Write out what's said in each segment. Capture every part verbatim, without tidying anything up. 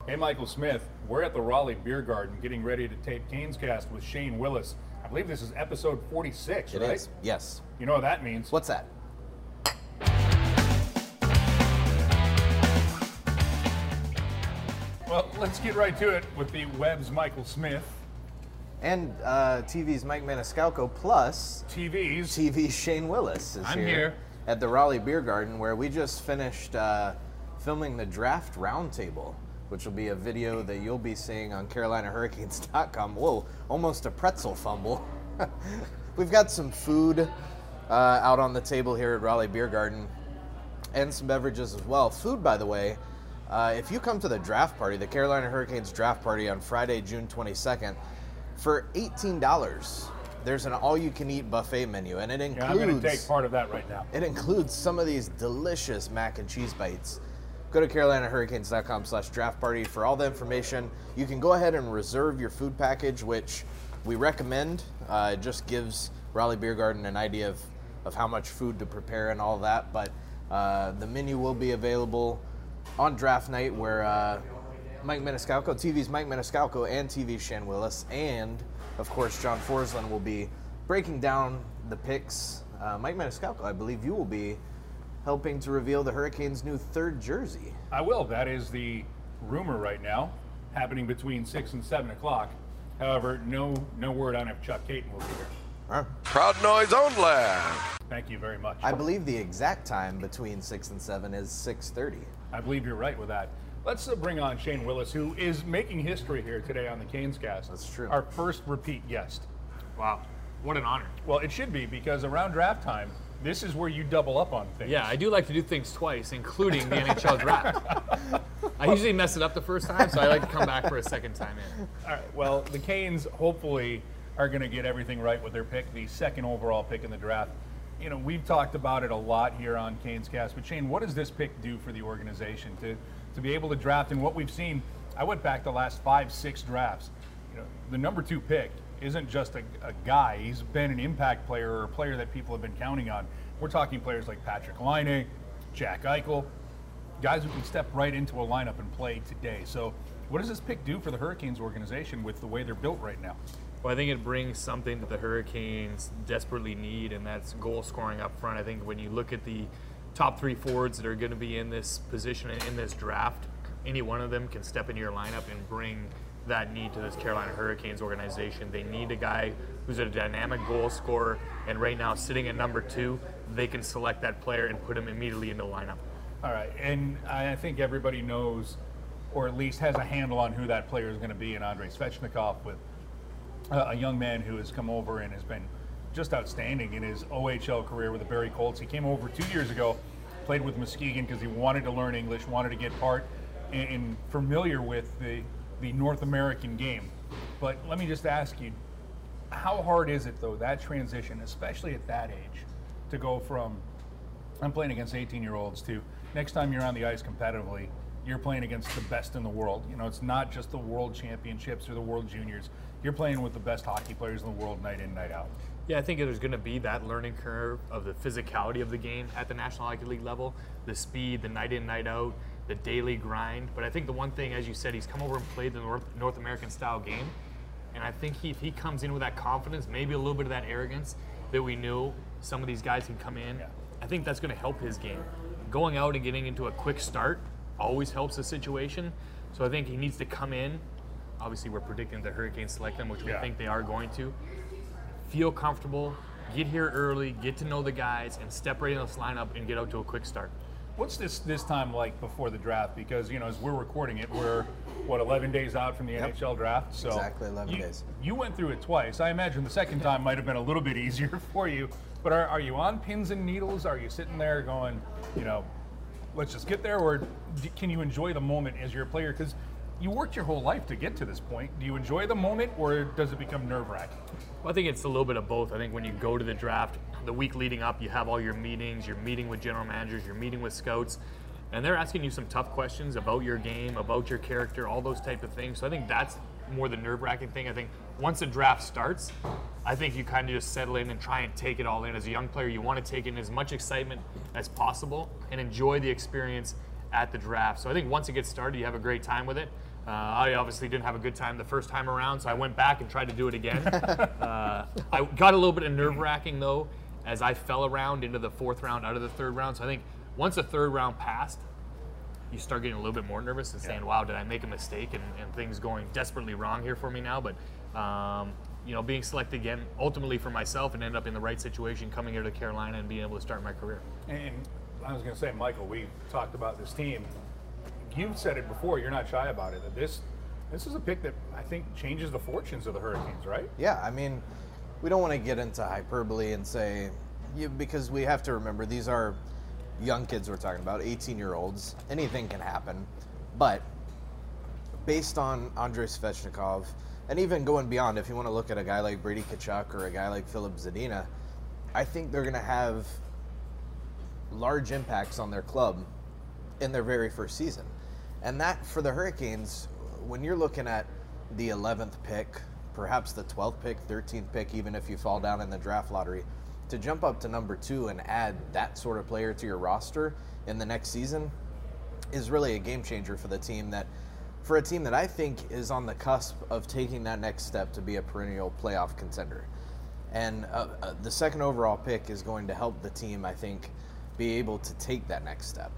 Hey, Michael Smith. We're at the Raleigh Beer Garden getting ready to tape Canes Cast with Shane Willis. I believe this is episode forty-six, It right? is, yes. You know what that means. What's that? Well, let's get right to it with the Web's Michael Smith. And uh, T V's Mike Maniscalco plus T V's. T V's Shane Willis is I'm here, here. at the Raleigh Beer Garden, where we just finished uh, filming the Draft Roundtable, which will be a video that you'll be seeing on Carolina Hurricanes dot com. Whoa, almost a pretzel fumble. We've got some food uh, out on the table here at Raleigh Beer Garden, and some beverages as well. Food, by the way, uh, if you come to the draft party, the Carolina Hurricanes draft party on Friday, June twenty-second, for eighteen dollars, there's an all-you-can-eat buffet menu, and it includes... Yeah, I'm going to take part of that right now. It includes some of these delicious mac and cheese bites. Go to Carolina Hurricanes dot com slash draft party for all the information. You can go ahead and reserve your food package, which we recommend. Uh, it just gives Raleigh Beer Garden an idea of, of how much food to prepare and all that. But uh, the menu will be available on draft night, where uh, Mike Maniscalco, T V's Mike Maniscalco, and T V's Shane Willis, and of course John Forsland will be breaking down the picks. Uh, Mike Maniscalco, I believe you will be helping to reveal the Hurricanes' new third jersey. I will. That is the rumor right now, happening between six and seven o'clock. However, no no word on if Chuck Caton will be here. Huh? Crowd noise only. Thank you very much. I believe the exact time between six and seven is six thirty. I believe you're right with that. Let's uh, bring on Shane Willis, who is making history here today on the Canes Cast. That's true. Our first repeat guest. Wow, what an honor. Well, it should be, because around draft time, this is where you double up on things. Yeah, I do like to do things twice, including the N H L draft. I usually mess it up the first time, so I like to come back for a second time in. All right. Well, the Canes hopefully are going to get everything right with their pick, the second overall pick in the draft. You know, we've talked about it a lot here on Canes Cast, but Shane, what does this pick do for the organization to to be able to draft? And what we've seen, I went back the last five, six drafts. You know, the number two pick isn't just a, a guy. He's been an impact player, or a player that people have been counting on. We're talking players like Patrik Laine, Jack Eichel, guys who can step right into a lineup and play today. So what does this pick do for the Hurricanes organization with the way they're built right now? Well, I think it brings something that the Hurricanes desperately need, and that's goal scoring up front. I think when you look at the top three forwards that are going to be in this position in this draft, any one of them can step into your lineup and bring that need to this Carolina Hurricanes organization. They need a guy who's a dynamic goal scorer, and right now, sitting at number two, they can select that player and put him immediately into the lineup. All right, and I think everybody knows, or at least has a handle on who that player is going to be in Andrei Svechnikov, with a young man who has come over and has been just outstanding in his O H L career with the Barrie Colts. He came over two years ago, played with Muskegon because he wanted to learn English, wanted to get part and, and familiar with the, the North American game. But let me just ask you, how hard is it, though, that transition, especially at that age, to go from, I'm playing against eighteen-year-olds, to next time you're on the ice competitively, you're playing against the best in the world. You know, it's not just the World Championships or the World Juniors. You're playing with the best hockey players in the world night in, night out. Yeah, I think there's going to be that learning curve of the physicality of the game at the National Hockey League level, the speed, the night in, night out, the daily grind. But I think the one thing, as you said, he's come over and played the North, North American style game. And I think he, if he comes in with that confidence, maybe a little bit of that arrogance that we knew some of these guys can come in, yeah. I think that's going to help his game. Going out and getting into a quick start always helps the situation. So I think he needs to come in. Obviously, we're predicting the Hurricanes select them, which we yeah. think they are going to. Feel comfortable, get here early, get to know the guys, and step right in this lineup and get out to a quick start. What's this this time like before the draft? Because, you know, as we're recording it, we're, what, eleven days out from the yep. N H L draft? So exactly eleven you, days. You went through it twice. I imagine the second time might have been a little bit easier for you. But are, are you on pins and needles? Are you sitting there going, you know, let's just get there? Or can you enjoy the moment as you're a player? Because you worked your whole life to get to this point. Do you enjoy the moment, or does it become nerve-wracking? Well, I think it's a little bit of both. I think when you go to the draft, the week leading up, you have all your meetings, you're meeting with general managers, you're meeting with scouts, and they're asking you some tough questions about your game, about your character, all those type of things. So I think that's more the nerve-wracking thing. I think once the draft starts, I think you kind of just settle in and try and take it all in. As a young player, you want to take in as much excitement as possible and enjoy the experience at the draft. So I think once it gets started, you have a great time with it. Uh, I obviously didn't have a good time the first time around, so I went back and tried to do it again. uh, I got a little bit of nerve-wracking, though, as I fell around into the fourth round out of the third round. So I think once the third round passed, you start getting a little bit more nervous and saying, yeah. wow, did I make a mistake? And, and things going desperately wrong here for me now. But, um, you know, being selected again, ultimately for myself, and end up in the right situation, coming here to Carolina and being able to start my career. And I was going to say, Michael, we talked about this team. You've said it before, you're not shy about it, that this this is a pick that I think changes the fortunes of the Hurricanes, right? Yeah, I mean, we don't want to get into hyperbole and say, you, because we have to remember these are young kids we're talking about, eighteen-year-olds. Anything can happen. But based on Andrei Svechnikov, and even going beyond, if you want to look at a guy like Brady Tkachuk or a guy like Filip Zadina, I think they're going to have large impacts on their club in their very first season. And that, for the Hurricanes, when you're looking at the eleventh pick, perhaps the twelfth pick, thirteenth pick, even if you fall down in the draft lottery, to jump up to number two and add that sort of player to your roster in the next season is really a game changer for the team, that for a team that I think is on the cusp of taking that next step to be a perennial playoff contender. And uh, uh, the second overall pick is going to help the team, I think, be able to take that next step.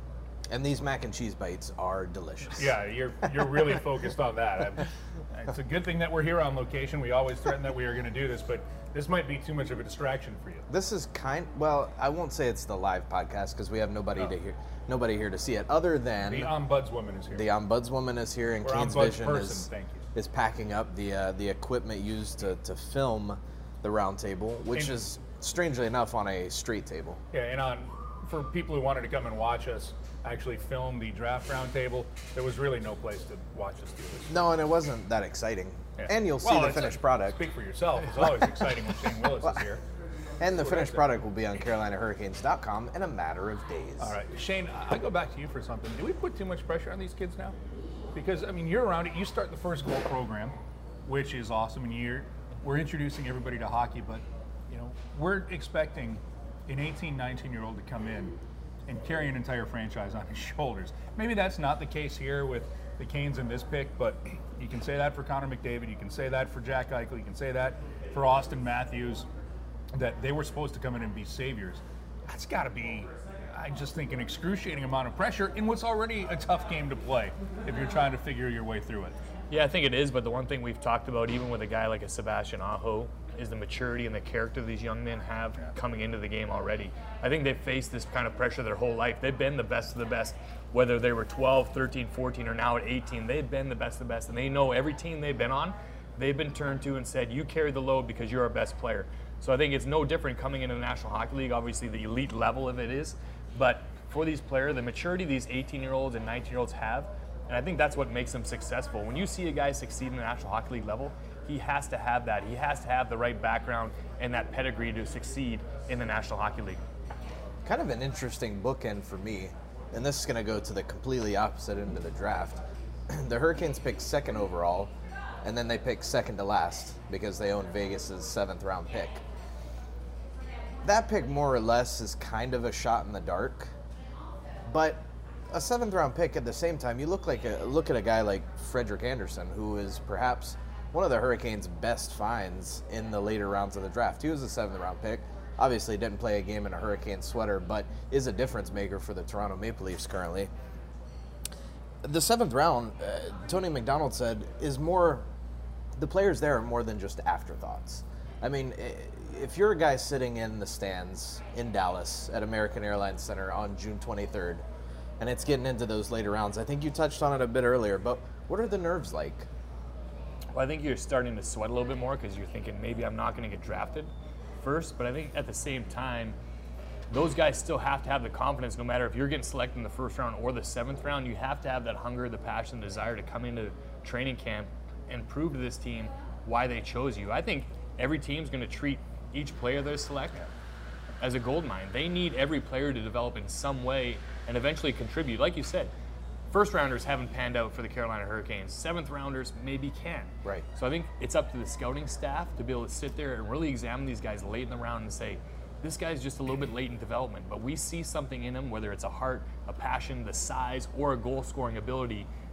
And these mac and cheese bites are delicious. Yeah, you're you're really focused on that. I'm, it's a good thing that we're here on location. We always threaten that we are going to do this, but this might be too much of a distraction for you. This is kind. Well, I won't say it's the live podcast because we have nobody No. to hear, nobody here to see it. Other than The ombudswoman is here. the ombudswoman is here, and Or Canes ombuds Vision person, is thank you. is packing up the uh, the equipment used to, to film the round table, which And- is strangely enough on a straight table. Yeah, and on for people who wanted to come and watch us actually film the draft round table, there was really no place to watch us do this. No, and it wasn't that exciting. Yeah. And you'll see Well, the it's finished a- product. Speak for yourself. It's always exciting when Shane Willis is here. And the That's what finished I said. product will be on Carolina Hurricanes dot com in a matter of days. All right, Shane, I I go back to you for something. Do we put too much pressure on these kids now? Because, I mean, you're around it. You start the first goal program, which is awesome, and you're, we're introducing everybody to hockey, but, you know, we're expecting an eighteen, nineteen-year-old to come in and carry an entire franchise on his shoulders. Maybe that's not the case here with the Canes in this pick, but you can say that for Connor McDavid, you can say that for Jack Eichel, you can say that for Austin Matthews, that they were supposed to come in and be saviors. That's got to be, I just think, an excruciating amount of pressure in what's already a tough game to play if you're trying to figure your way through it. Yeah, I think it is, but the one thing we've talked about, even with a guy like a Sebastian Aho, is the maturity and the character these young men have coming into the game already. I think they've faced this kind of pressure their whole life. They've been the best of the best, whether they were twelve, thirteen, fourteen, or now at eighteen. They've been the best of the best, and they know every team they've been on, they've been turned to and said, you carry the load because you're our best player. So I think it's no different coming into the National Hockey League. Obviously, the elite level of it is, but for these players, the maturity these eighteen-year-olds and nineteen-year-olds have, and I think that's what makes them successful. When you see a guy succeed in the National Hockey League level, he has to have that. He has to have the right background and that pedigree to succeed in the National Hockey League. Kind of an interesting bookend for me, and this is going to go to the completely opposite end of the draft. The Hurricanes pick second overall, and then they pick second to last because they own Vegas's seventh round pick. That pick more or less is kind of a shot in the dark, but a seventh round pick at the same time, you look like a, look at a guy like Frederik Andersen, who is perhaps one of the Hurricanes' best finds in the later rounds of the draft. He was a seventh round pick. Obviously didn't play a game in a Hurricane sweater, but is a difference maker for the Toronto Maple Leafs currently. The seventh round, uh, Tony McDonald said, is more, the players there are more than just afterthoughts. I mean, if you're a guy sitting in the stands in Dallas at American Airlines Center on June twenty-third, and it's getting into those later rounds, I think you touched on it a bit earlier, but what are the nerves like? Well, I think you're starting to sweat a little bit more because you're thinking maybe I'm not going to get drafted first, but I think at the same time, those guys still have to have the confidence, no matter if you're getting selected in the first round or the seventh round. You have to have that hunger, the passion, the desire to come into training camp and prove to this team why they chose you. I think every team's going to treat each player they select as a gold mine. They need every player to develop in some way and eventually contribute. Like you said, first rounders haven't panned out for the Carolina Hurricanes. Seventh rounders maybe can. Right. So I think it's up to the scouting staff to be able to sit there and really examine these guys late in the round and say, this guy's just a little bit late in development, but we see something in him, whether it's a heart, a passion, the size, or a goal-scoring ability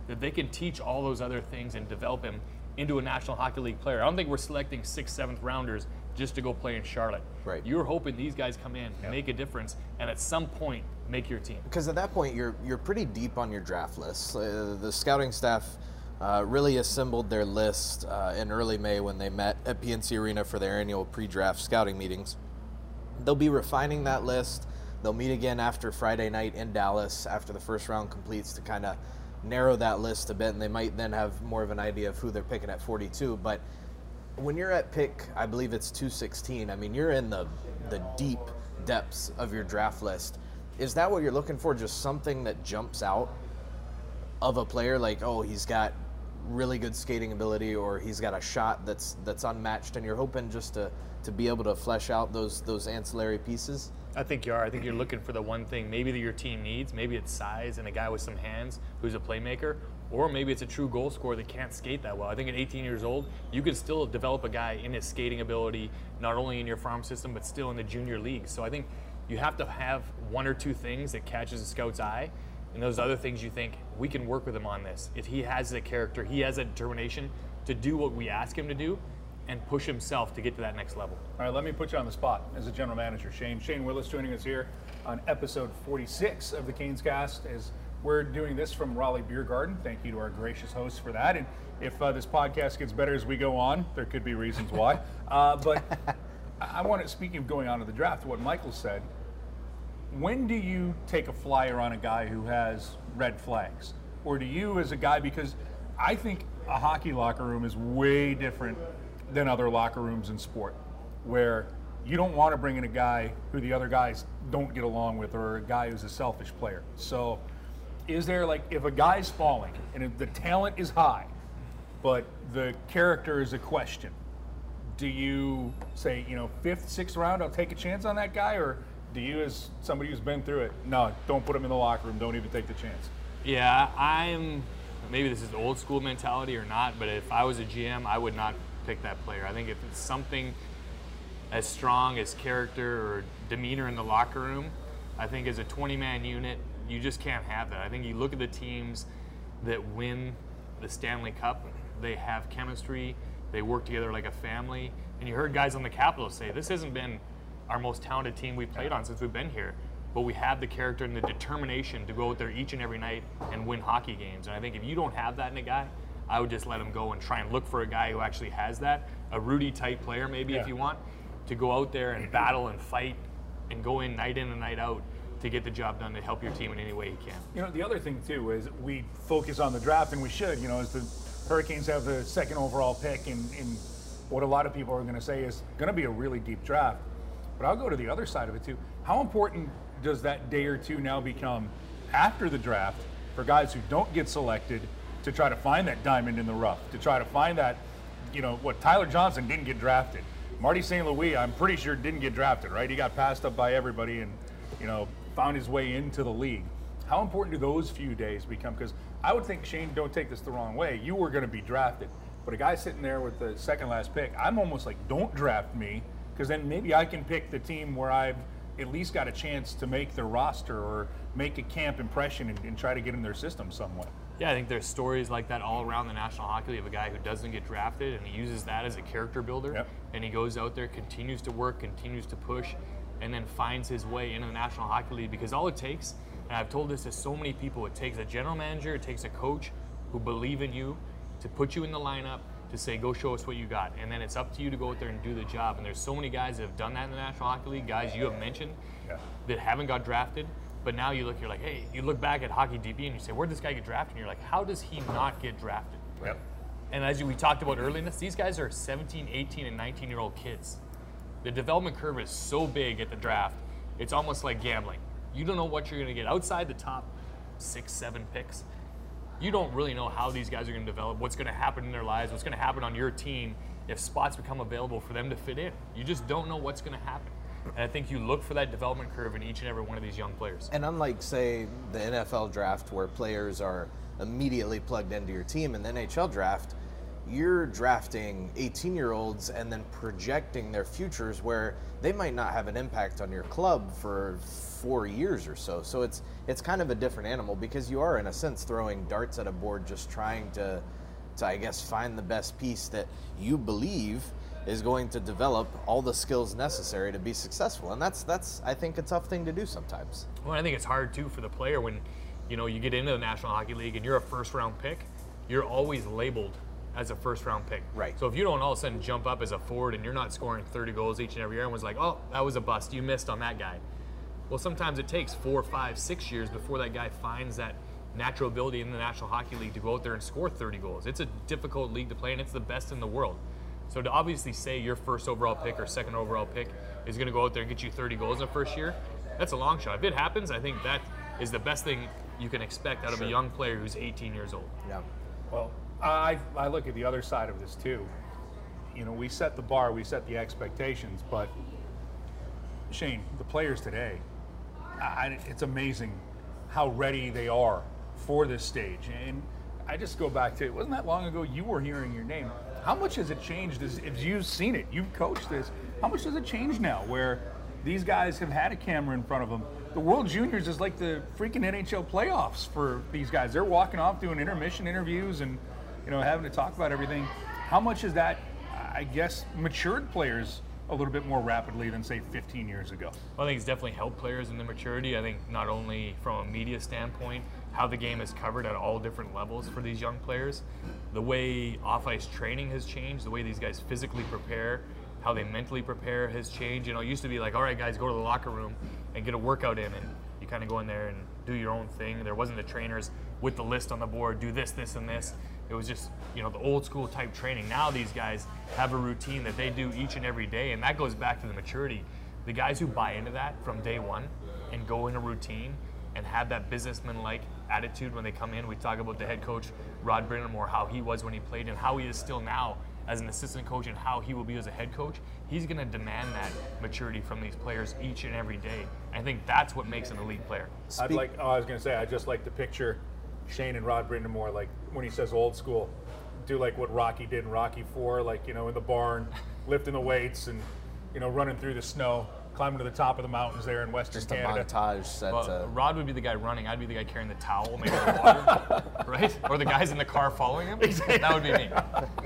that they can teach all those other things and develop him into a National Hockey League player. I don't think we're selecting sixth, seventh rounders just to go play in Charlotte. Right. You're hoping these guys come in, yep. make a difference, and at some point make your team. Because at that point, you're you're pretty deep on your draft list. Uh, the scouting staff uh, really assembled their list uh, in early May when they met at P N C Arena for their annual pre-draft scouting meetings. They'll be refining that list. They'll meet again after Friday night in Dallas after the first round completes to kind of narrow that list a bit, and they might then have more of an idea of who they're picking at forty-two. But when you're at pick, I believe it's two sixteen, I mean, you're in the, the deep depths of your draft list. Is that what you're looking for, just something that jumps out of a player, like, oh, he's got really good skating ability or he's got a shot that's that's unmatched, and you're hoping just to, to be able to flesh out those those ancillary pieces? I think you are. I think you're looking for the one thing maybe that your team needs. Maybe it's size and a guy with some hands who's a playmaker, or maybe it's a true goal scorer that can't skate that well. I think at eighteen years old, you can still develop a guy in his skating ability, not only in your farm system, but still in the junior league. So I think you have to have one or two things that catches a scout's eye, and those other things you think, we can work with him on this. If he has a character, he has a determination to do what we ask him to do, and push himself to get to that next level. All right, let me put you on the spot as a general manager, Shane. Shane Willis joining us here on episode forty-six of the Canes Cast as we're doing this from Raleigh Beer Garden. Thank you to our gracious hosts for that. And if uh, this podcast gets better as we go on, there could be reasons why. uh, but I want to, speaking of going on to the draft, what Michael said, when do you take a flyer on a guy who has red flags? Or do you as a guy, because I think a hockey locker room is way different than other locker rooms in sport, where you don't want to bring in a guy who the other guys don't get along with, or a guy who's a selfish player. So is there, like, if a guy's falling and if the talent is high, but the character is a question, do you say, you know, fifth, sixth round, I'll take a chance on that guy? Or do you, as somebody who's been through it, no, don't put him in the locker room, don't even take the chance? Yeah, I'm, maybe this is old school mentality or not, but if I was a G M, I would not pick that player. I think if it's something as strong as character or demeanor in the locker room, I think as a twenty-man unit, you just can't have that. I think you look at the teams that win the Stanley Cup, they have chemistry, they work together like a family, and you heard guys on the Capitals say, this hasn't been our most talented team we've played on since we've been here, but we have the character and the determination to go out there each and every night and win hockey games. And I think if you don't have that in a guy, I would just let him go and try and look for a guy who actually has that, a Rudy type player maybe, yeah, if you want, to go out there and battle and fight and go in night in and night out to get the job done to help your team in any way you can. You know, the other thing too is we focus on the draft, and we should, you know, as the Hurricanes have the second overall pick, and in, in what a lot of people are going to say is going to be a really deep draft. But I'll go to the other side of it too. How important does that day or two now become after the draft for guys who don't get selected to try to find that diamond in the rough, to try to find that, you know, what Tyler Johnson didn't get drafted. Marty Saint Louis, I'm pretty sure didn't get drafted, right? He got passed up by everybody and, you know, found his way into the league. How important do those few days become? Because I would think, Shane, don't take this the wrong way, you were going to be drafted. But a guy sitting there with the second last pick, I'm almost like, don't draft me, because then maybe I can pick the team where I've at least got a chance to make their roster or make a camp impression and, and try to get in their system somewhat. Yeah, I think there's stories like that all around the National Hockey League of a guy who doesn't get drafted and he uses that as a character builder. Yep. And he goes out there, continues to work, continues to push, and then finds his way into the National Hockey League. Because all it takes, and I've told this to so many people, it takes a general manager, it takes a coach who believe in you to put you in the lineup, to say, go show us what you got. And then it's up to you to go out there and do the job. And there's so many guys that have done that in the National Hockey League, guys you have mentioned, yeah, that haven't got drafted. But now you look, you're like, hey, you look back at Hockey D B and you say, where'd this guy get drafted? And you're like, how does he not get drafted? Yep. And as we talked about earlier in this, these guys are seventeen, eighteen, and nineteen-year-old kids. The development curve is so big at the draft, it's almost like gambling. You don't know what you're going to get outside the top six, seven picks. You don't really know how these guys are going to develop, what's going to happen in their lives, what's going to happen on your team if spots become available for them to fit in. You just don't know what's going to happen. And I think you look for that development curve in each and every one of these young players. And unlike, say, the N F L draft where players are immediately plugged into your team, in the N H L draft, you're drafting eighteen-year-olds and then projecting their futures where they might not have an impact on your club for four years or so. So it's it's kind of a different animal because you are, in a sense, throwing darts at a board, just trying to, to I guess, find the best piece that you believe is going to develop all the skills necessary to be successful. And that's, that's I think, a tough thing to do sometimes. Well, I think it's hard, too, for the player when, you know, you get into the National Hockey League and you're a first-round pick, you're always labeled as a first-round pick. Right. So if you don't all of a sudden jump up as a forward and you're not scoring thirty goals each and every year, everyone's like, oh, that was a bust. You missed on that guy. Well, sometimes it takes four, five, six years before that guy finds that natural ability in the National Hockey League to go out there and score thirty goals. It's a difficult league to play, and it's the best in the world. So to obviously say your first overall pick or second overall pick is going to go out there and get you thirty goals in the first year, that's a long shot. If it happens, I think that is the best thing you can expect out of Sure. a young player who's eighteen years old. Yeah. Well, I, I look at the other side of this too. You know, we set the bar, we set the expectations, but Shane, the players today, I, it's amazing how ready they are for this stage. And I just go back to, it wasn't that long ago you were hearing your name. How much has it changed as, as you've seen it, you've coached this, how much does it change now where these guys have had a camera in front of them? The World Juniors is like the freaking N H L playoffs for these guys. They're walking off doing intermission interviews and, you know, having to talk about everything. How much has that, I guess, matured players a little bit more rapidly than, say, fifteen years ago? Well, I think it's definitely helped players in the maturity. I think not only from a media standpoint, how the game is covered at all different levels for these young players, the way off-ice training has changed, the way these guys physically prepare, how they mentally prepare has changed. You know, it used to be like, all right, guys, go to the locker room and get a workout in, and you kind of go in there and do your own thing. There wasn't the trainers with the list on the board, do this, this, and this. It was just, you know, the old school type training. Now these guys have a routine that they do each and every day, and that goes back to the maturity. The guys who buy into that from day one and go in a routine and have that businessman-like attitude when they come in. We talk about the head coach, Rod Brindamore, how he was when he played and how he is still now as an assistant coach and how he will be as a head coach. He's going to demand that maturity from these players each and every day. I think that's what makes an elite player. I'd like, oh, I was going to say, I just like to picture Shane and Rod Brindamore, like when he says old school, do like what Rocky did in Rocky four, like, you know, in the barn, lifting the weights and, you know, running through the snow, climbing to the top of the mountains there in Western Just Canada. a montage set. Well, uh, Rod would be the guy running. I'd be the guy carrying the towel, maybe the water, right? Or the guys in the car following him. Exactly. That would be me.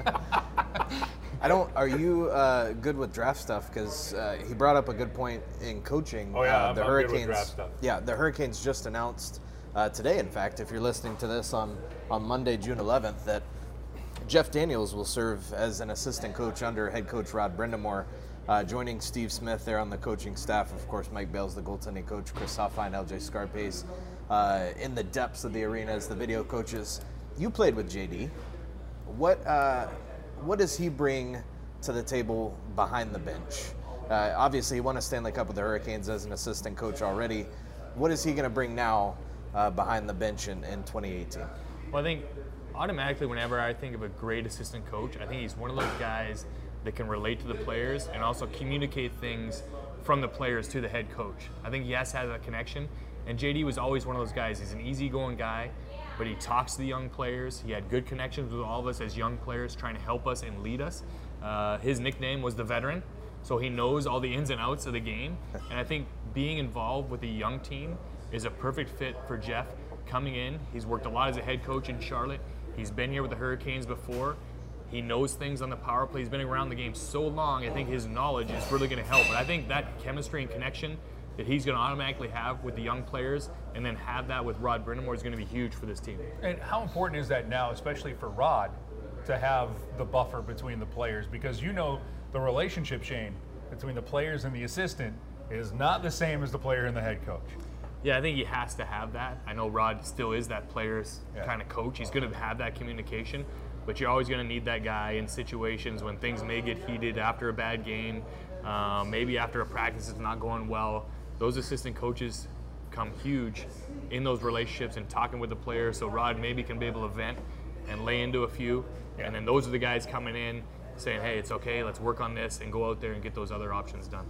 I don't. Are you uh, good with draft stuff? Because uh, he brought up a good point in coaching. Oh, yeah, uh, I'm- the I'm good with Hurricanes. draft stuff. Yeah, the Hurricanes just announced uh, today. In fact, if you're listening to this on on Monday, June eleventh, that Jeff Daniels will serve as an assistant coach under head coach Rod Brindamore, uh, joining Steve Smith there on the coaching staff. Of course, Mike Bales, the goaltending coach, Chris Hoffine, L J Scarpace, uh, in the depths of the arena as the video coaches. You played with J D. What uh, what does he bring to the table behind the bench? Uh, obviously, he won a Stanley Cup with the Hurricanes as an assistant coach already. What is he going to bring now uh, behind the bench in, in twenty eighteen? Well, I think automatically whenever I think of a great assistant coach, I think he's one of those guys that can relate to the players and also communicate things from the players to the head coach. I think he has to have that connection. And J D was always one of those guys. He's an easygoing guy, but he talks to the young players. He had good connections with all of us as young players, trying to help us and lead us. Uh, his nickname was the Veteran, so he knows all the ins and outs of the game. And I think being involved with a young team is a perfect fit for Jeff. Coming in, he's worked a lot as a head coach in Charlotte. He's been here with the Hurricanes before. He knows things on the power play. He's been around the game so long, I think his knowledge is really going to help. But I think that chemistry and connection that he's going to automatically have with the young players and then have that with Rod Brindamore is going to be huge for this team. And how important is that now, especially for Rod, to have the buffer between the players? Because you know the relationship, Shane, between the players and the assistant is not the same as the player and the head coach. Yeah, I think he has to have that. I know Rod still is that player's Yeah. kind of coach. He's going to have that communication, but you're always going to need that guy in situations when things may get heated after a bad game, um, maybe after a practice is not going well. Those assistant coaches come huge in those relationships and talking with the players, so Rod maybe can be able to vent and lay into a few, Yeah. and then those are the guys coming in saying, hey, it's okay, let's work on this, and go out there and get those other options done.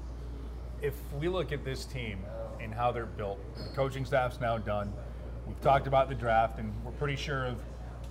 If we look at this team and how they're built, the coaching staff's now done. We've talked about the draft, and we're pretty sure of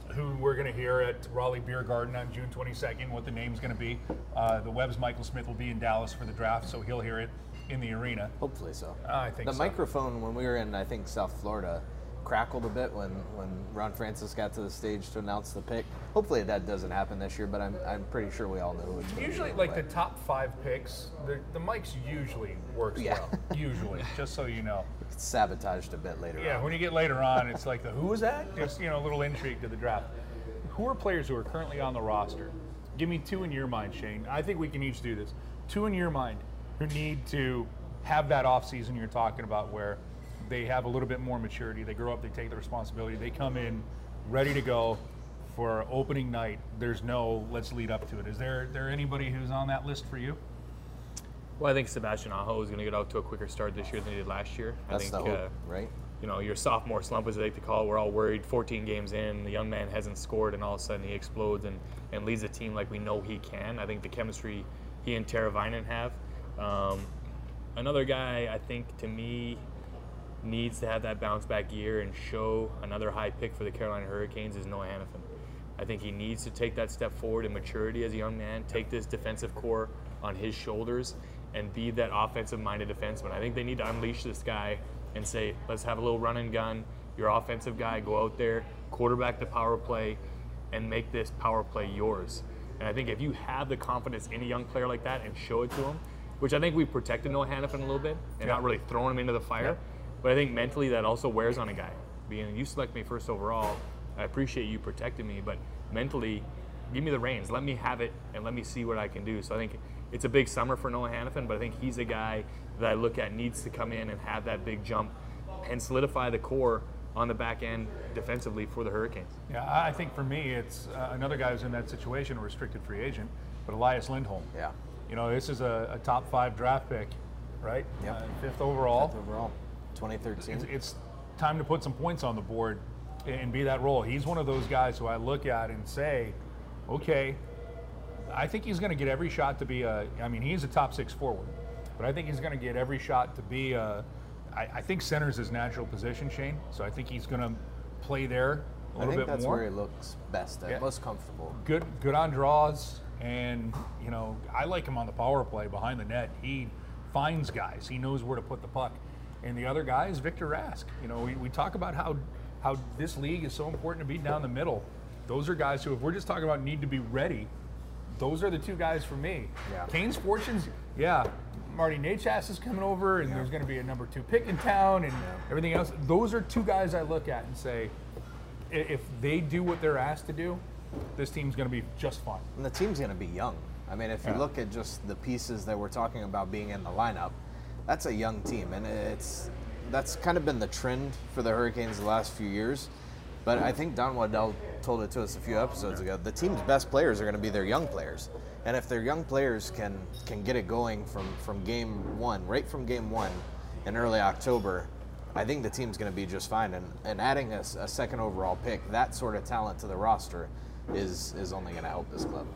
who we're going to hear at Raleigh Beer Garden on June twenty-second, what the name's going to be. Uh, the Webb's Michael Smith will be in Dallas for the draft, so he'll hear it in the arena. Hopefully so. Uh, I think the so. microphone when we were in, I think, South Florida, crackled a bit when, when Ron Francis got to the stage to announce the pick. Hopefully that doesn't happen this year, but I'm, I'm pretty sure we all know who it's going to be. Usually, like the top five picks, the, the mics usually works Yeah. well. Usually, just so you know. It's sabotaged a bit later Yeah, on. when you get later on, it's like the who was that? Just, you know, a little intrigue to the draft. Who are players who are currently on the roster? Give me two in your mind, Shane. I think we can each do this. Two in your mind who need to have that offseason you're talking about where they have a little bit more maturity. They grow up, they take the responsibility. They come in ready to go for opening night. There's no let's lead up to it. Is there there anybody who's on that list for you? Well, I think Sebastian Aho is going to get out to a quicker start this year than he did last year. That's I think, the hope, uh, right? you know, your sophomore slump, as they like to call it, we're all worried. fourteen games in, the young man hasn't scored, and all of a sudden he explodes and, and leads the team like we know he can. I think the chemistry he and Tara Vinen have. Um, another guy, I think, to me, needs to have that bounce back year and show another high pick for the Carolina Hurricanes is Noah Hannafin. I think he needs to take that step forward in maturity as a young man, take this defensive core on his shoulders, and be that offensive-minded defenseman. I think they need to unleash this guy and say, let's have a little run and gun. Your offensive guy, go out there, quarterback the power play, and make this power play yours. And I think if you have the confidence in a young player like that and show it to him, which I think we've protected Noah Hannafin a little bit and Yeah. not really throwing him into the fire, Yeah. but I think mentally that also wears on a guy. Being you select me first overall, I appreciate you protecting me, but mentally, give me the reins. Let me have it and let me see what I can do. So I think it's a big summer for Noah Hannafin, but I think he's a guy that I look at needs to come in and have that big jump and solidify the core on the back end defensively for the Hurricanes. Yeah, I I think for me, it's uh, another guy who's in that situation, a restricted free agent, but Elias Lindholm. Yeah. You know, this is a, a top five draft pick, right? Yep. Uh, fifth overall. Fifth overall, twenty thirteen. It's, it's time to put some points on the board and be that role. He's one of those guys who I look at and say, okay, I think he's going to get every shot to be a, I mean, he's a top six forward, but I think he's going to get every shot to be a, I, I think center's his natural position, Shane, so I think he's going to play there a I little think bit that's more. where he looks best, at, Yeah. most comfortable. Good, good on draws, and you know I like him on the power play behind the net. He finds guys. He knows where to put the puck. And the other guy is Victor Rask. You know, we, we talk about how how this league is so important to be down the middle. Those are guys who, if we're just talking about need to be ready, those are the two guys for me. Yeah. Kane's fortunes, yeah. Marty Nachas is coming over, and there's going to be a number two pick in town, and everything else. Those are two guys I look at and say, i- if they do what they're asked to do, this team's going to be just fine. And the team's going to be young. I mean, if you Yeah. look at just the pieces that we're talking about being in the lineup, that's a young team, and it's that's kind of been the trend for the Hurricanes the last few years. But I think Don Waddell told it to us a few episodes ago. The team's best players are going to be their young players, and if their young players can can get it going from from game one, right from game one, in early October, I think the team's going to be just fine. And, and adding a, s- a second overall pick, that sort of talent to the roster, is is only going to help this club.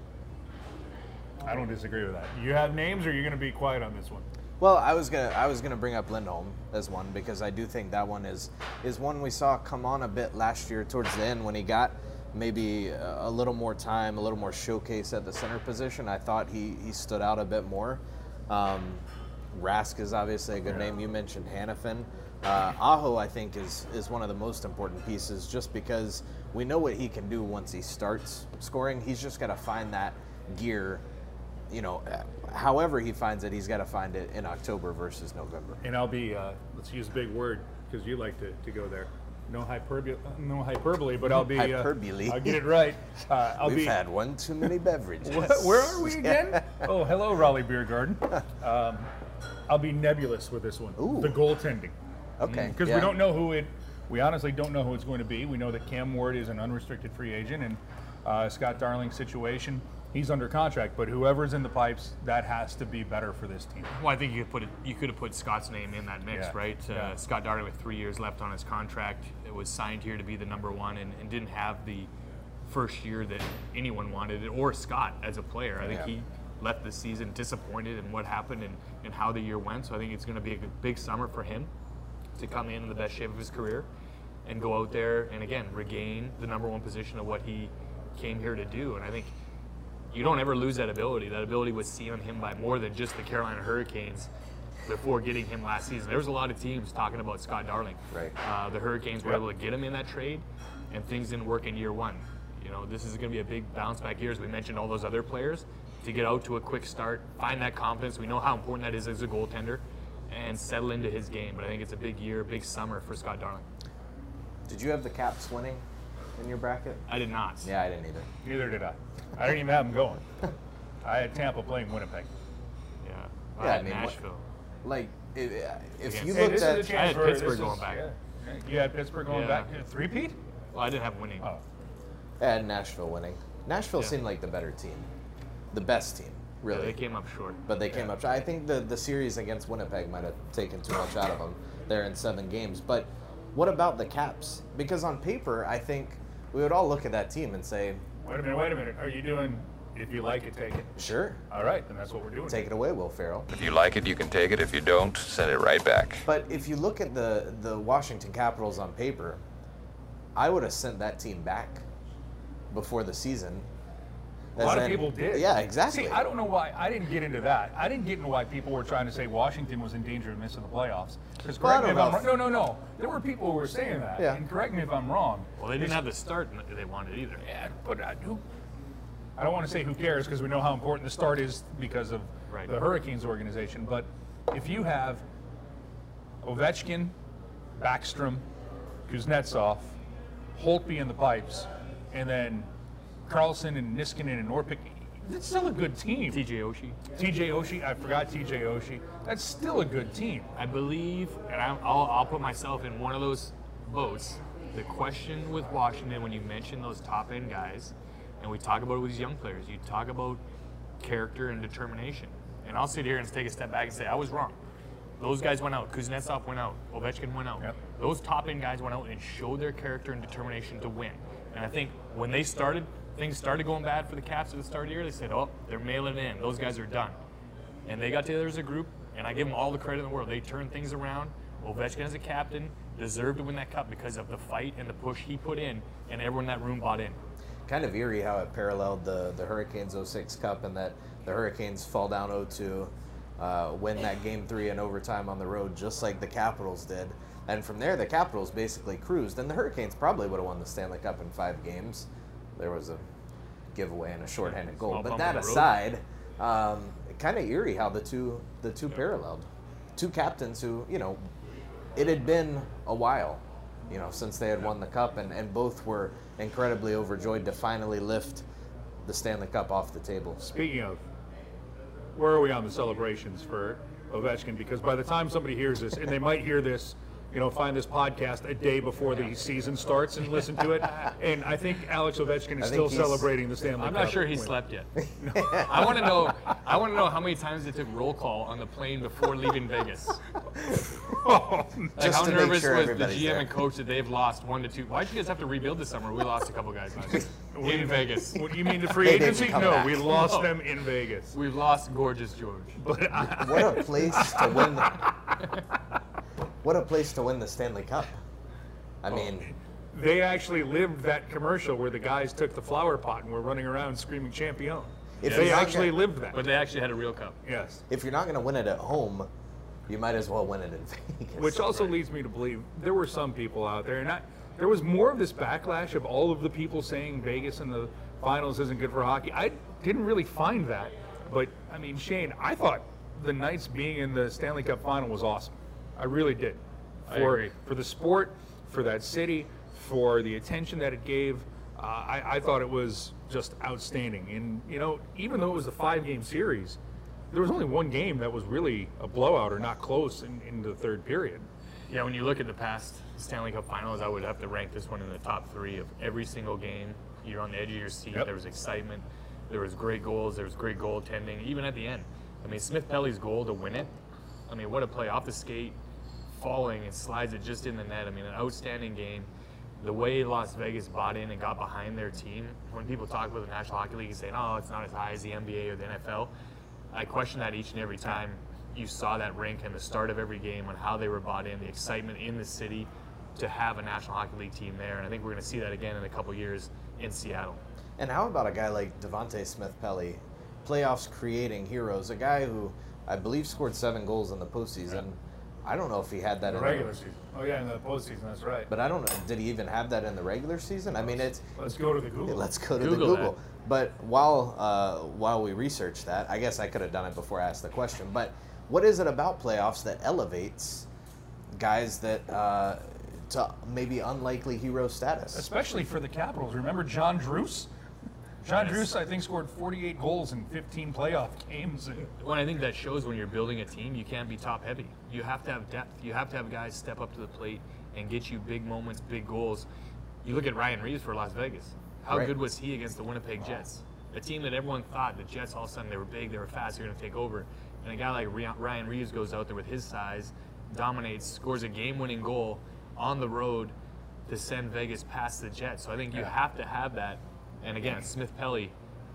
I don't disagree with that. You have names, or you're going to be quiet on this one? Well, I was gonna I was gonna bring up Lindholm as one because I do think that one is is one we saw come on a bit last year towards the end when he got maybe a, a little more time, a little more showcase at the center position. I thought he, he stood out a bit more. Um, Rask is obviously a good name. You mentioned Hannafin. Uh, Aho, I think, is is one of the most important pieces just because we know what he can do once he starts scoring. He's just got to find that gear. You know, however he finds it, he's got to find it in October versus November. And I'll be, uh, let's use a big word because you like to, to go there. No hyperbole, no hyperbole, but I'll be. Uh, Hyperbole. I'll get it right. Uh, I'll We've be. had one too many beverages. Wh- Where are we again? Oh, hello, Raleigh Beer Garden. Um, I'll be nebulous with this one. Ooh. The goaltending. Okay. Because yeah. we don't know who it. We honestly don't know who it's going to be. We know that Cam Ward is an unrestricted free agent, and uh, Scott Darling's situation. He's under contract, but whoever's in the pipes, that has to be better for this team. Well, I think you could put it. You could have put Scott's name in that mix, Yeah, right? Uh, yeah. Scott Darling with three years left on his contract. It was signed here to be the number one, and, and didn't have the first year that anyone wanted it, or Scott as a player. I think Yeah. he left the season disappointed in what happened and, and how the year went. So I think it's going to be a good- big summer for him to come in in the best shape of his career. and go out there and, again, regain the number one position of what he came here to do. And I think you don't ever lose that ability. That ability was seen on him by more than just the Carolina Hurricanes before getting him last season. There was a lot of teams talking about Scott Darling. Right. Uh, the Hurricanes were Yep. able to get him in that trade, and things didn't work in year one. You know, this is going to be a big bounce back year, as we mentioned all those other players, to get out to a quick start, find that confidence. We know how important that is as a goaltender, and settle into his game. But I think it's a big year, big summer for Scott Darling. Did you have the Caps winning in your bracket? I did not. Yeah, I didn't either. Neither did I. I didn't even have them going. I had Tampa playing Winnipeg. Yeah. Yeah, I I had mean, what- Nashville. Like, if, if you Hey, looked this at, is a chance I had for- Pittsburgh this going is- back. Yeah. You had Pittsburgh going Yeah. back. Three-peat? Well, I didn't have winning. Oh. I had Nashville winning. Nashville Yeah. seemed like the better team, the best team, Yeah, really. they came up short. But they came up. I think the the series against Winnipeg might have taken too much out of them there in seven games. But what about the Caps? Because on paper, I think we would all look at that team and say, Wait a minute, wait a minute. Are you doing, if you like it, take it? sure, All right, then that's what we're doing. take it away, Will Ferrell. If you like it, you can take it. If you don't, send it right back. But if you look at the the Washington Capitals on paper, I would have sent that team back before the season. A As lot of in- people did. Yeah, exactly. See, I don't know why. I didn't get into that. I didn't get into why people were trying to say Washington was in danger of missing the playoffs. Because Well, I correct me if don't I'm know wrong. if- No, no, no. There were people who were saying that. Yeah. And correct me if I'm wrong. Well, they didn't have the start they wanted either. Yeah, but I, who, I don't want to say who cares because we know how important the start is because of Right. the Hurricanes organization. But if you have Ovechkin, Backstrom, Kuznetsov, Holtby in the pipes, and then Carlson and Niskanen and Norpik, it's still a good team. T J Oshie. T J Oshie, I forgot T J Oshie. That's still a good team. I believe, and I'm, I'll, I'll put myself in one of those boats. The question with Washington, when you mention those top end guys, and we talk about it with these young players, you talk about character and determination. And I'll sit here and take a step back and say, I was wrong. Those guys went out. Kuznetsov went out. Ovechkin went out. Yep. Those top end guys went out and showed their character and determination to win. And I think when they started, things started going bad for the Caps at the start of the year. They said, oh, they're mailing in. Those guys are done. And they got together as a group, and I give them all the credit in the world. They turned things around. Ovechkin as a captain deserved to win that cup because of the fight and the push he put in, and everyone in that room bought in. Kind of eerie how it paralleled the, the Hurricanes oh six Cup, and that the Hurricanes fall down oh two, uh, win that game three in overtime on the road, just like the Capitals did. And from there, the Capitals basically cruised, and the Hurricanes probably would have won the Stanley Cup in five games. There was a giveaway and a shorthanded goal. Small But bump that in the road. aside, um, kind of eerie how the two the two paralleled. Two captains who, you know, it had been a while, you know, since they had won the cup, and, and both were incredibly overjoyed to finally lift the Stanley Cup off the table. Speaking of, where are we on the celebrations for Ovechkin? Because by the time somebody hears this, and they might hear this, you know, find this podcast a day before the season starts and listen to it, and I think Alex Ovechkin I is think still he's- celebrating the Stanley I'm Cup. not sure he win. slept yet. I want to know. I want to know how many times they took roll call on the plane before leaving Vegas. Like Just how to make nervous sure was the everybody's G M there. and coach that they've lost one to two? Why'd you guys have to rebuild this summer? We lost a couple guys last year. in Vegas. What do you mean the free They didn't agency? come No, back. we lost No. them in Vegas. We've lost Gorgeous George. But I, What a place to win! The, what a place to win the Stanley Cup. I mean, they actually lived that commercial where the guys took the flower pot and were running around screaming "Champion." If They you're not actually gonna- lived that. But they actually had a real cup. Yes. if you're not going to win it at home, you might as well win it in Vegas. Which also leads me to believe there were some people out there, and I, there was more of this backlash of all of the people saying Vegas in the finals isn't good for hockey. I didn't really find that, but I mean, Shane, I thought the Knights being in the Stanley Cup final was awesome. I really did. I For agree. for the sport, for that city, for the attention that it gave, uh, I, I thought it was just outstanding. And you know, even though it was a five-game series, there was only one game that was really a blowout or not close in, in the third period. Yeah, when you look at the past Stanley Cup Finals, I would have to rank this one in the top three of every single game. You're on the edge of your seat. Yep. There was excitement. There was great goals. There was great goaltending. Even at the end, I mean, Smith Pelly's goal to win it. I mean, what a play off the skate, falling and slides it just in the net. I mean, an outstanding game. The way Las Vegas bought in and got behind their team. When people talk about the National Hockey League and saying, "Oh, it's not as high as the N B A or the N F L," I question that each and every time you saw that rink and the start of every game on how they were bought in, the excitement in the city. to have a National Hockey League team there. And I think we're going to see that again in a couple years in Seattle. And how about a guy like Devontae Smith-Pelly, playoffs creating heroes, a guy who I believe scored seven goals in the postseason. Right. I don't know if he had that the in regular the season. Oh yeah, in the postseason, that's right. But I don't know. Did he even have that in the regular season? I mean, it's. Let's go to the Google. Let's go to Google the Google. that. But while uh, while we research that, I guess I could have done it before I asked the question. But what is it about playoffs that elevates guys that uh, to maybe unlikely hero status? Especially for the Capitals. Remember John Druce? John Druce, I think, scored forty-eight goals in fifteen playoff games. Well, I think that shows when you're building a team, you can't be top heavy. You have to have depth. You have to have guys step up to the plate and get you big moments, big goals. You look at Ryan Reeves for Las Vegas. How Right. good was he against the Winnipeg Jets? A team that everyone thought the Jets all of a sudden they were big, they were fast, they're going to take over. And a guy like Ryan Reeves goes out there with his size, dominates, scores a game-winning goal on the road to send Vegas past the Jets. So I think you Yeah. have to have that. And again, Smith-Pelly,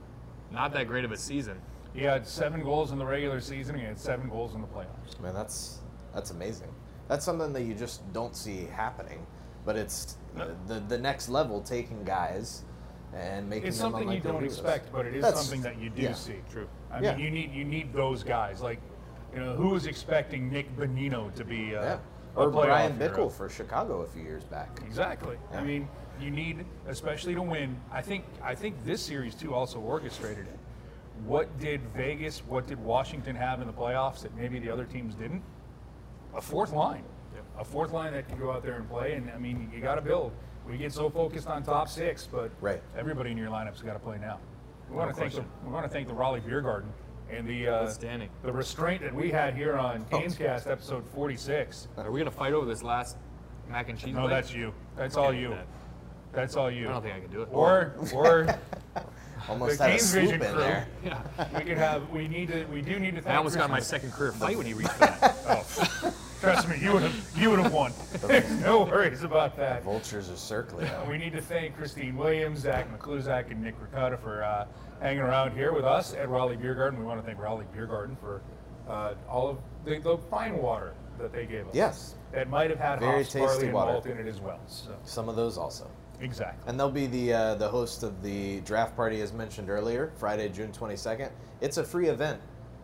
not that great of a season. He had seven goals in the regular season. He had seven goals in the playoffs. Man, that's that's amazing. That's something that you just don't see happening. But it's No. the the next level, taking guys and making It's them something you unlikely don't heroes. expect, but it is That's- something that you do yeah. see. True. I Yeah. mean, you need you need those guys. Like, you know, who was expecting Nick Bonino to be uh, Yeah. a Or playoff Brian hero? Bickle for Chicago a few years back. Exactly. Yeah. I mean, you need, especially to win. I think I think this series too also orchestrated it. What did Vegas, what did Washington have in the playoffs that maybe the other teams didn't? A fourth line. Yep. A fourth line that can go out there and play. And I mean, you got to build. We get so focused on top six, but Right. everybody in your lineup's got to play now. We No want to thank the, question. we want to thank the Raleigh Beer Garden and the uh, Outstanding. the restraint that we had here on Canescast episode forty-six. Are we going to fight over this last mac and cheese No, plate? that's you. That's all Can't do you. that. That's all you. I don't think I can do it. Or, or Almost the had a Canes swoop Vision in crew. there. Yeah. We could have. We need to. We do need to. Thank I almost got my Christmas. second career fight when he reached that. Oh, trust me, you would have. You would have won. No worries about that. Vultures are circling. We need to thank Christine Williams, Zach McCluzak, and Nick Ricotta for uh, hanging around here with us at Raleigh Beer Garden. We want to thank Raleigh Beer Garden for uh, all of the, the fine water that they gave us. Yes. That might have had Very hops, barley, tasty and water. malt in it as well. So Some of those also. exactly. And they'll be the uh, the host of the draft party as mentioned earlier, Friday, June twenty-second. It's a free event.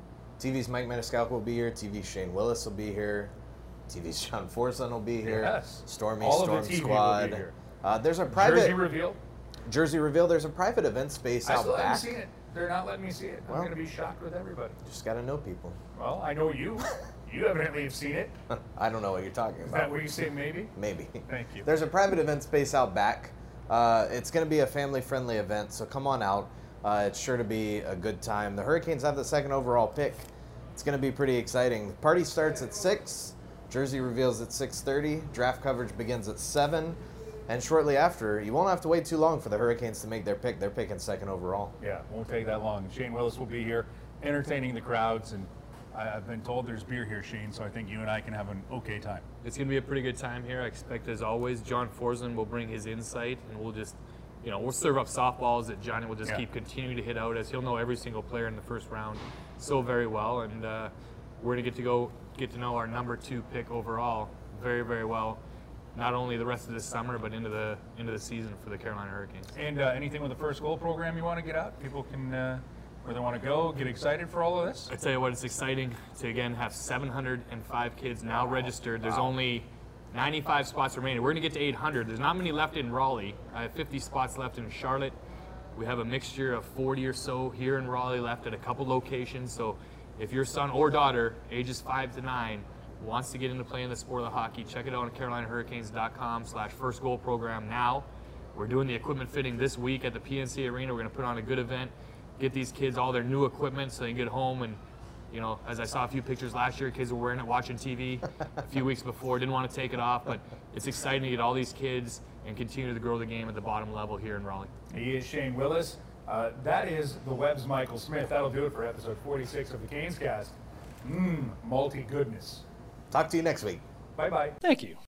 T V's Mike Maniscalco will be here. T V's Shane Willis will be here. T V's John Forson will be here. Yes. Stormy All of Storm the T V will be Squad. here. Uh, there's a private Jersey reveal. Jersey reveal. There's a private event space I out still back. haven't seen it. They're not letting me see it. I'm Well. going to be shocked with everybody. Just got to know people. Well, I know you. You evidently have seen it. I don't know what you're talking Is about. that what you say, maybe? Maybe. Thank you. There's a private event space out back. Uh, it's going to be a family-friendly event, so come on out. Uh, it's sure to be a good time. The Hurricanes have the second overall pick. It's going to be pretty exciting. The party starts at six. Jersey reveals at six thirty. Draft coverage begins at seven. And shortly after, you won't have to wait too long for the Hurricanes to make their pick. They're picking second overall. Yeah, won't take that long. Shane Willis will be here entertaining the crowds, and I, I've been told there's beer here, Shane, so I think you and I can have an okay time. It's going to be a pretty good time here. I expect, as always, John Forson will bring his insight, and we'll just, you know, we'll serve up softballs that Johnny will just Yeah. keep continuing to hit out, as he'll know every single player in the first round so very well. And uh, we're going to get to go get to know our number two pick overall very, very well. Not only the rest of this summer, but into the into the season for the Carolina Hurricanes. And uh, anything with the first goal program you want to get out? People can, uh, where they want to go, get excited for all of this? I tell you what, it's exciting to again have seven hundred five kids now registered. There's only ninety-five spots remaining. We're going to get to eight hundred. There's not many left in Raleigh. I have fifty spots left in Charlotte. We have a mixture of forty or so here in Raleigh left at a couple locations. So if your son or daughter, ages five to nine, wants to get into playing the sport of hockey, check it out on carolina hurricanes dot com slash first goal program now. We're doing the equipment fitting this week at the P N C Arena. We're going to put on a good event, get these kids all their new equipment so they can get home. And, you know, as I saw a few pictures last year, kids were wearing it watching T V a few weeks before, didn't want to take it off. But it's exciting to get all these kids and continue to grow the game at the bottom level here in Raleigh. He is Shane Willis. Uh, that is the Web's Michael Smith. That'll do it for episode forty-six of the Canescast. Mmm, malty goodness. Talk to you next week. Bye-bye. Thank you